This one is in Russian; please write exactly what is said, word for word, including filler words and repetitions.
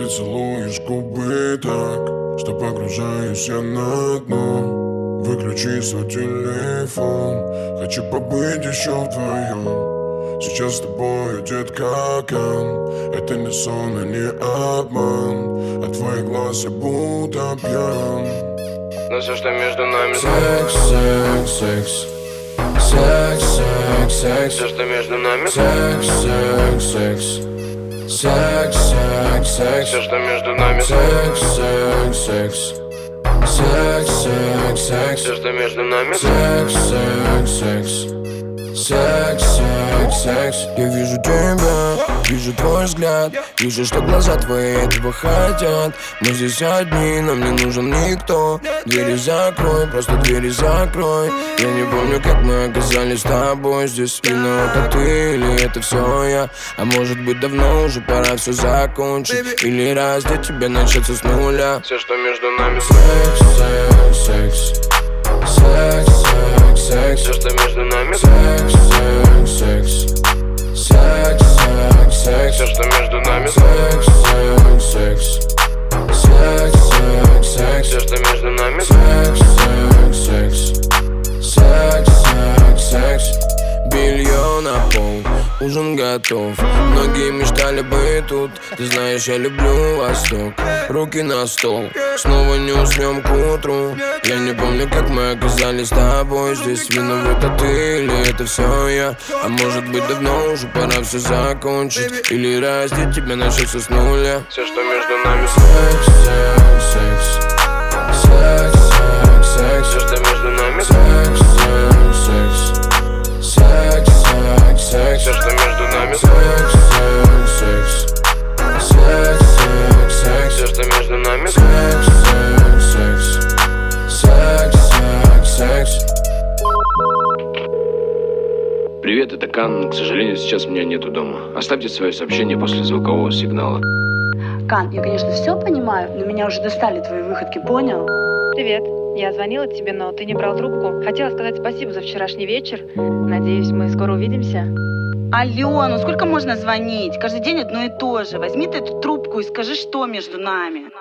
ты целуешь губы так, что погружаюсь я на дно. Выключи свой телефон, хочу побыть еще вдвоем. Сейчас с тобой, детка, кан. Это не сон и не обман. От твоих глаз я будто пьян. Но все, что между нами, секс, секс, секс. Секс, секс, секс. Все, что между нами, секс, секс, секс. Секс, секс, секс. Все, что между нами, секс, секс, секс. Секс, секс, секс. Все, что между нами, секс, секс, секс. Секс, секс, секс. Я вижу тебя, вижу твой взгляд, вижу, что глаза твои этого хотят. Мы здесь одни, нам не нужен никто. Двери закрой, просто двери закрой. Я не помню, как мы оказались с тобой здесь. Виновата ты или это все я? А может быть давно уже пора все закончить. Или раздеть тебя, начаться с нуля. все, что между нами, секс, секс, секс. Секс, секс, секс. Все, что между нами, секс, секс, секс. Секс, секс, секс. Все, что между нами, секс, секс, секс. Секс, секс, секс. Все, что между нами, секс, секс, секс. Секс, секс, секс. Белье на пол, ужин готов. Многие мечтали быть тут. Ты знаешь, я люблю Восток. Руки на стол, снова не уснем к утру. Я не помню, как мы оказались с тобой здесь. Виновата ты или это все я? А может быть давно уже пора все закончить. Или раздеть тебя, начаться с нуля. все, что между нами, секс, секс, секс. Секс, секс, секс. Все, что между нами, секс, секс, секс. Секс, секс, секс. Все, что между нами, секс, секс, секс. Секс, секс, секс. Все, что между нами, секс, секс, секс. Секс, секс, секс. Привет, это Кан. К сожалению, сейчас меня нету дома. Оставьте свое сообщение после звукового сигнала. Кан, я, конечно, все понимаю, но меня уже достали твои выходки, понял? Привет. Я звонила тебе, но ты не брал трубку. Хотела сказать спасибо за вчерашний вечер. Надеюсь, мы скоро увидимся. Алло, ну сколько можно звонить? Каждый день одно и то же. Возьми ты эту трубку и скажи, что между нами.